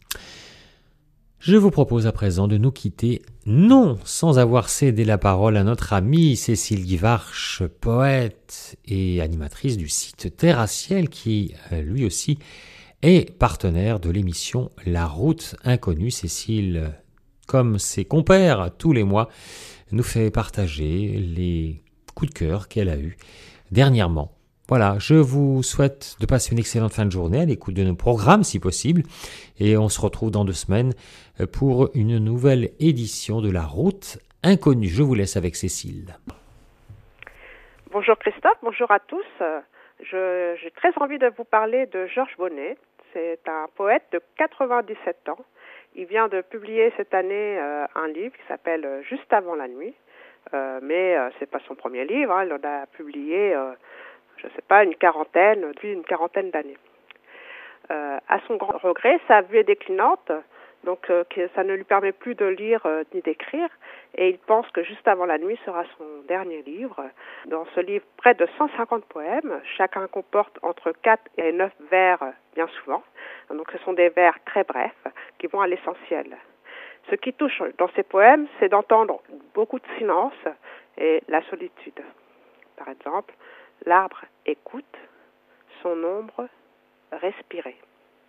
Je vous propose à présent de nous quitter, non sans avoir cédé la parole à notre amie Cécile Guivarch, poète et animatrice du site Terre à Ciel, qui lui aussi est partenaire de l'émission La Route Inconnue. Cécile, comme ses compères tous les mois, nous fait partager les coups de cœur qu'elle a eus dernièrement. Voilà, je vous souhaite de passer une excellente fin de journée à l'écoute de nos programmes si possible, et on se retrouve dans deux semaines pour une nouvelle édition de La Route Inconnue. Je vous laisse avec Cécile. Bonjour Christophe, bonjour à tous. Je, j'ai très envie de vous parler de Georges Bonnet. C'est un poète de quatre-vingt-dix-sept ans. Il vient de publier cette année euh, un livre qui s'appelle « Juste avant la nuit ». Euh, mais euh, c'est pas son premier livre, hein. Il en a publié, euh, je sais pas, une quarantaine, depuis une quarantaine d'années. Euh, à son grand regret, sa vue est déclinante, donc euh, que ça ne lui permet plus de lire euh, ni d'écrire, et il pense que Juste avant la nuit sera son dernier livre. Dans ce livre, près de cent cinquante poèmes, chacun comporte entre quatre et neuf vers, bien souvent. Donc ce sont des vers très brefs qui vont à l'essentiel. Ce qui touche dans ces poèmes, c'est d'entendre beaucoup de silence et la solitude. Par exemple, l'arbre écoute, son ombre respirer.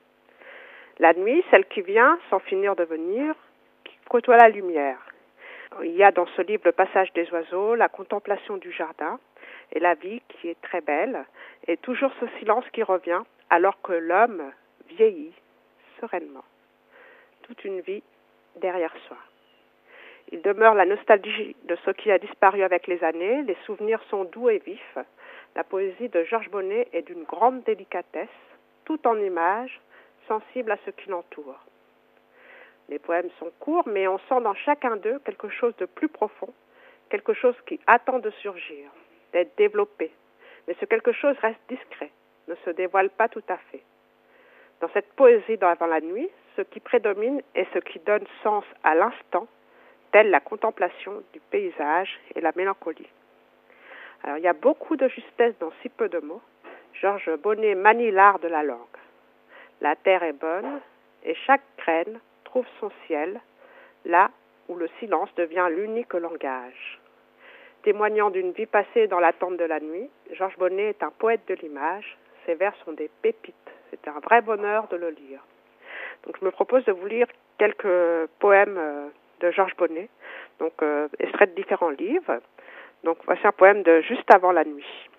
La nuit, celle qui vient sans finir de venir, qui côtoie la lumière. Il y a dans ce livre le passage des oiseaux, la contemplation du jardin et la vie qui est très belle, et toujours ce silence qui revient alors que l'homme vieillit sereinement. Toute une vie derrière soi. Il demeure la nostalgie de ce qui a disparu avec les années, les souvenirs sont doux et vifs. La poésie de Georges Bonnet est d'une grande délicatesse, tout en images, sensible à ce qui l'entoure. Les poèmes sont courts, mais on sent dans chacun d'eux quelque chose de plus profond, quelque chose qui attend de surgir, d'être développé. Mais ce quelque chose reste discret, ne se dévoile pas tout à fait. Dans cette poésie d'avant la nuit, ce qui prédomine est ce qui donne sens à l'instant, telle la contemplation du paysage et la mélancolie. Alors, il y a beaucoup de justesse dans si peu de mots. Georges Bonnet manie l'art de la langue. La terre est bonne et chaque graine trouve son ciel, là où le silence devient l'unique langage. Témoignant d'une vie passée dans l'attente de la nuit, Georges Bonnet est un poète de l'image. Ses vers sont des pépites. C'est un vrai bonheur de le lire. Donc, je me propose de vous lire quelques poèmes de Georges Bonnet, donc euh, extraits de différents livres. Donc, voici un poème de Juste avant la nuit.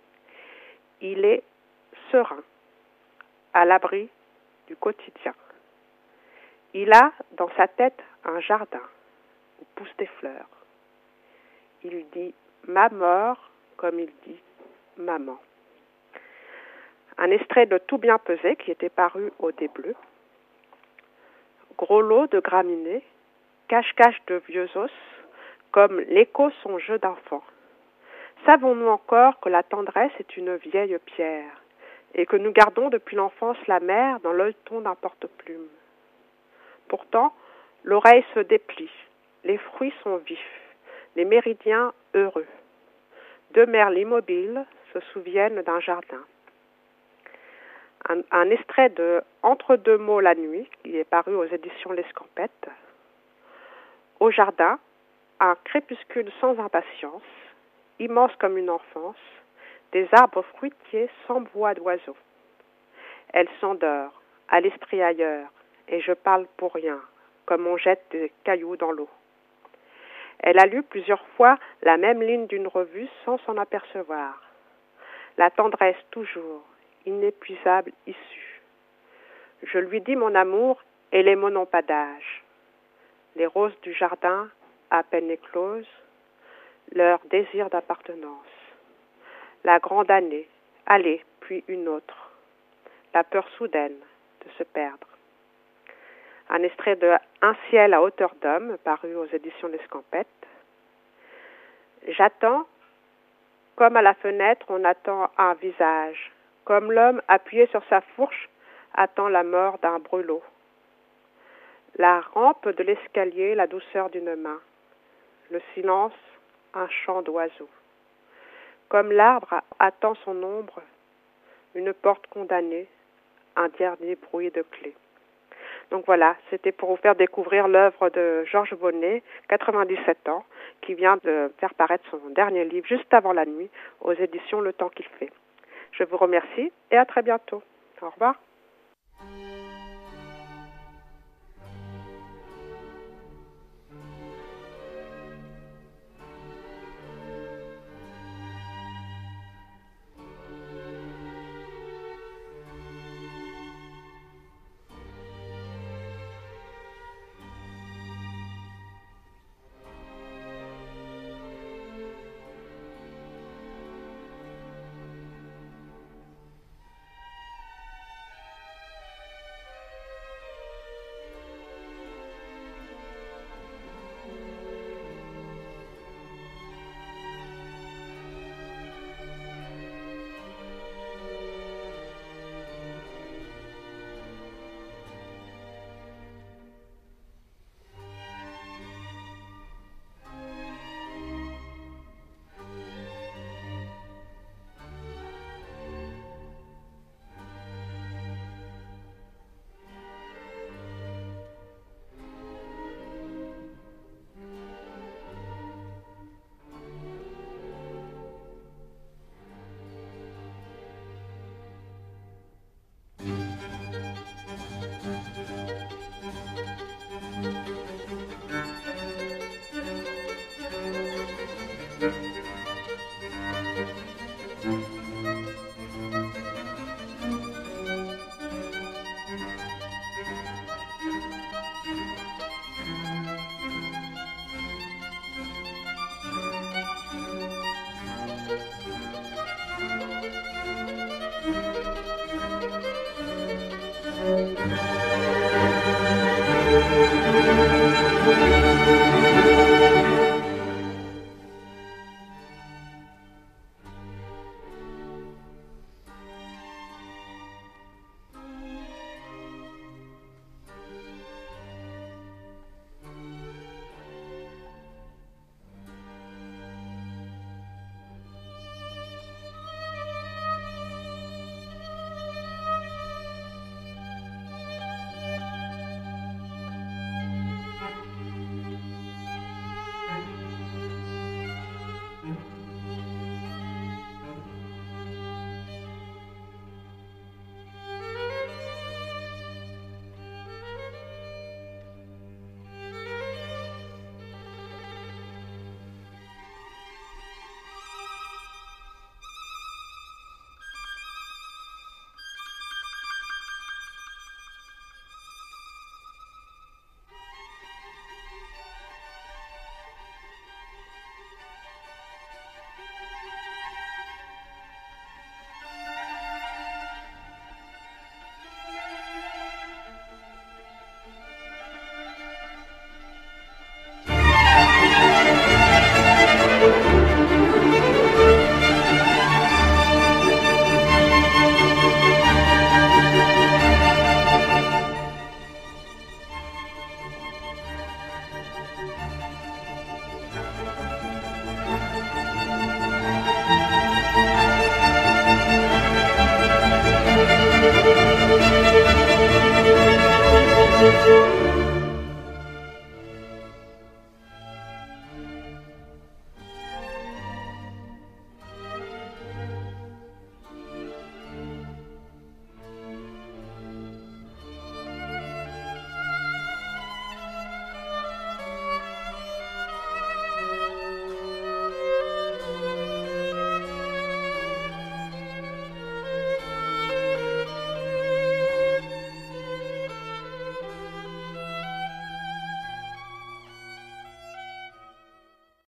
Il est serein, à l'abri du quotidien. Il a dans sa tête un jardin où poussent des fleurs. Il dit ma mort comme il dit maman. Un extrait de Tout bien pesé qui était paru au Dé Bleu. Gros lot de graminées, cache-cache de vieux os, comme l'écho son jeu d'enfant. Savons-nous encore que la tendresse est une vieille pierre, et que nous gardons depuis l'enfance la mer dans l'œilleton d'un porte-plume. Pourtant, l'oreille se déplie, les fruits sont vifs, les méridiens heureux. Deux merles immobiles se souviennent d'un jardin. Un, un extrait de Entre deux mots la nuit, qui est paru aux éditions L'Escampette. Au jardin, un crépuscule sans impatience, immense comme une enfance, des arbres fruitiers sans voix d'oiseaux. Elle s'endort, à l'esprit ailleurs, et je parle pour rien, comme on jette des cailloux dans l'eau. Elle a lu plusieurs fois la même ligne d'une revue sans s'en apercevoir. La tendresse toujours, inépuisable issue. Je lui dis mon amour et les mots n'ont pas d'âge. Les roses du jardin, à peine écloses, leur désir d'appartenance. La grande année, aller, puis une autre. La peur soudaine de se perdre. Un extrait de Un ciel à hauteur d'homme, paru aux éditions L'Escampette. J'attends, comme à la fenêtre on attend un visage, comme l'homme appuyé sur sa fourche attend la mort d'un brûlot. La rampe de l'escalier, la douceur d'une main. Le silence, un chant d'oiseau. Comme l'arbre attend son ombre, une porte condamnée, un dernier bruit de clé. Donc voilà, c'était pour vous faire découvrir l'œuvre de Georges Bonnet, quatre-vingt-dix-sept ans, qui vient de faire paraître son dernier livre juste avant la nuit aux éditions Le Temps qu'il fait. Je vous remercie et à très bientôt. Au revoir. Thank you.